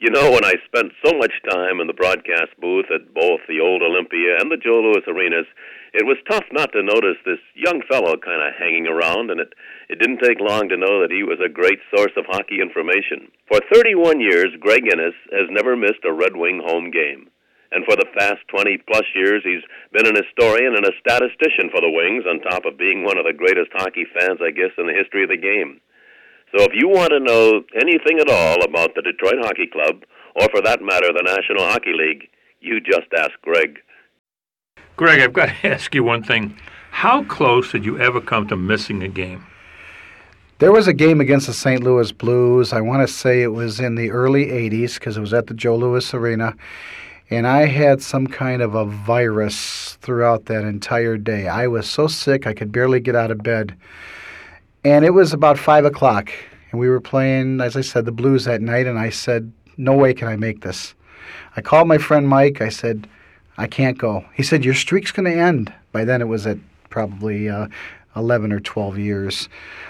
You know, when I spent so much time in the broadcast booth at both the old Olympia and the Joe Louis arenas, it was tough not to notice this young fellow kind of hanging around, and it didn't take long to know that he was a great source of hockey information. For 31 years, Greg Innes has never missed a Red Wing home game. And for the past 20-plus years, he's been an historian and a statistician for the Wings, on top of being one of the greatest hockey fans, I guess, in the history of the game. So if you want to know anything at all about the Detroit Hockey Club, or for that matter, the National Hockey League, you just ask Greg. Greg, I've got to ask you one thing. How close did you ever come to missing a game? There was a game against the St. Louis Blues. I want to say it was in the early 80s because it was at the Joe Louis Arena. And I had some kind of a virus throughout that entire day. I was so sick I could barely get out of bed. And it was about 5 o'clock, and we were playing, as I said, the Blues that night, and I said, no way can I make this. I called my friend Mike. I said, I can't go. He said, your streak's going to end. By then it was at probably 11 or 12 years.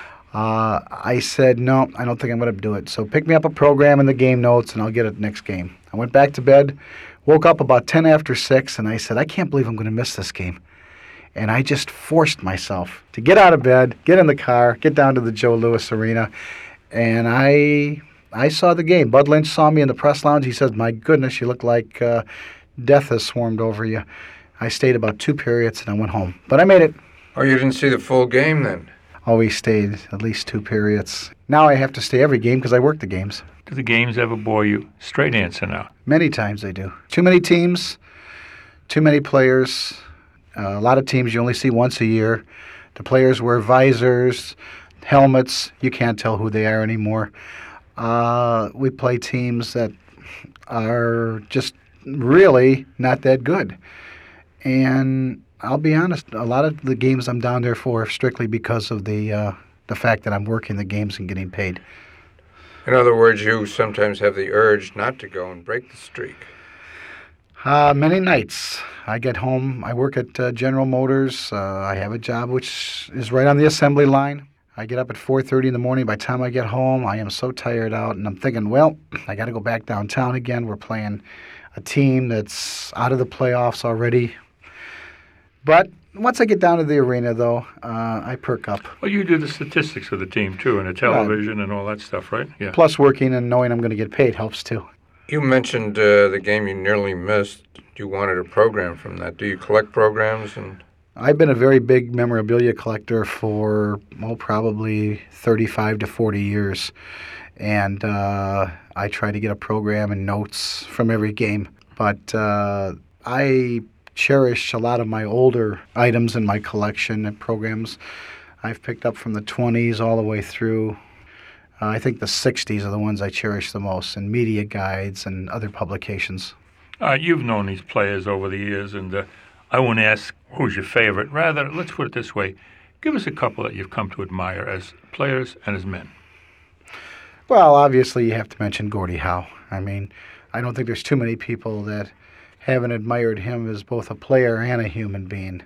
I said, no, I don't think I'm going to do it. So pick me up a program in the game notes, and I'll get it next game. I went back to bed, woke up about 10 after 6, and I said, I can't believe I'm going to miss this game. And I just forced myself to get out of bed, get in the car, get down to the Joe Louis Arena, and I saw the game. Bud Lynch saw me in the press lounge. He said, my goodness, you look like death has swarmed over you. I stayed about 2 periods, and I went home. But I made it. Oh, you didn't see the full game then? Always stayed at least 2 periods. Now I have to stay every game because I work the games. Do the games ever bore you? Straight answer now. Many times they do. Too many teams, too many players. A lot of teams you only see once a year. The players wear visors, helmets. You can't tell who they are anymore. We play teams that are just really not that good. And I'll be honest, a lot of the games I'm down there for are strictly because of the fact that I'm working the games and getting paid. In other words, you sometimes have the urge not to go and break the streak. Many nights. I get home. I work at General Motors. I have a job which is right on the assembly line. I get up at 4:30 in the morning. By the time I get home, I am so tired out, and I'm thinking, well, I got to go back downtown again. We're playing a team that's out of the playoffs already. But once I get down to the arena, though, I perk up. Well, you do the statistics for the team, too, and the television and all that stuff, right? Yeah. Plus working and knowing I'm going to get paid helps, too. You mentioned the game you nearly missed. You wanted a program from that. Do you collect programs? I've been a very big memorabilia collector for, probably 35 to 40 years. And I try to get a program and notes from every game. But I cherish a lot of my older items in my collection and programs. I've picked up from the 20s all the way through. I think the 60s are the ones I cherish the most, and media guides and other publications. You've known these players over the years, and I won't ask who's your favorite. Rather, let's put it this way. Give us a couple that you've come to admire as players and as men. Well, obviously you have to mention Gordie Howe. I mean, I don't think there's too many people that haven't admired him as both a player and a human being.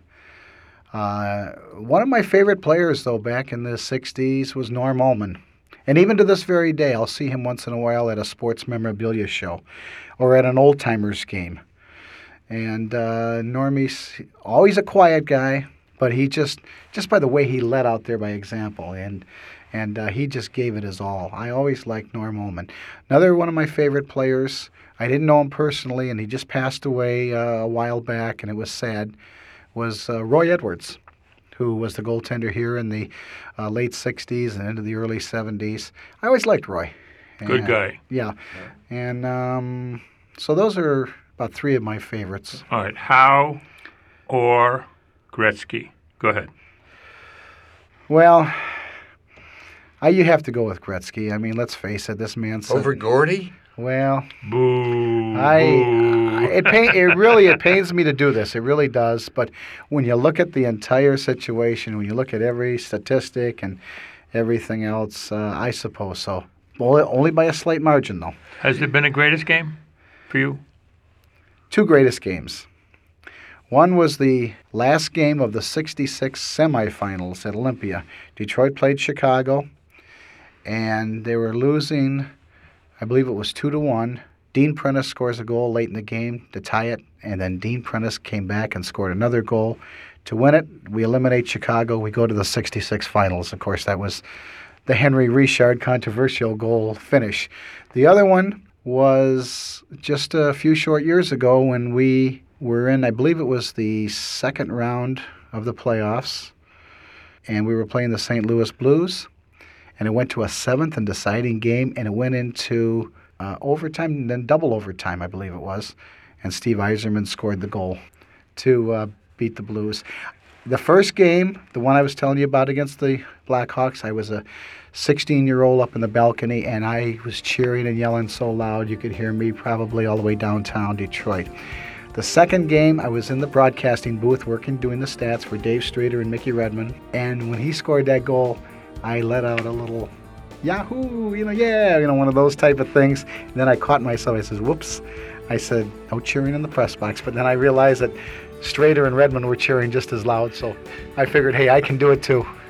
One of my favorite players, though, back in the 60s was Norm Ullman. And even to this very day, I'll see him once in a while at a sports memorabilia show or at an old-timers game. And Normie's always a quiet guy, but he just by the way he led out there by example, and he just gave it his all. I always liked Norm Ullman. Another one of my favorite players, I didn't know him personally, and he just passed away a while back, and it was sad, was Roy Edwards, who was the goaltender here in the late 60s and into the early 70s. I always liked Roy. Good guy. Yeah. And so those are about 3 of my favorites. All right. Howe or Gretzky? Go ahead. Well, you have to go with Gretzky. I mean, let's face it, this man's... Over Gordie? Well, boo. It pains me to do this. It really does. But when you look at the entire situation, when you look at every statistic and everything else, I suppose so. Well, only by a slight margin, though. Has there been a greatest game for you? 2 greatest games. One was the last game of the 66 semifinals at Olympia. Detroit played Chicago, and they were losing, I believe it was 2-1, Dean Prentice scores a goal late in the game to tie it, and then Dean Prentice came back and scored another goal to win it. We eliminate Chicago. We go to the 66 finals. Of course, that was the Henry Richard controversial goal finish. The other one was just a few short years ago when we were in, I believe it was the second round of the playoffs, and we were playing the St. Louis Blues, and it went to a seventh and deciding game, and it went into overtime and then double overtime, I believe it was, and Steve Yzerman scored the goal to beat the Blues. The first game, the one I was telling you about against the Blackhawks, I was a 16-year-old up in the balcony, and I was cheering and yelling so loud you could hear me probably all the way downtown Detroit. The second game, I was in the broadcasting booth doing the stats for Dave Streeter and Mickey Redmond, and when he scored that goal, I let out a little Yahoo, one of those type of things. And then I caught myself. I said, whoops. I said, no cheering in the press box. But then I realized that Strader and Redmond were cheering just as loud. So I figured, hey, I can do it too.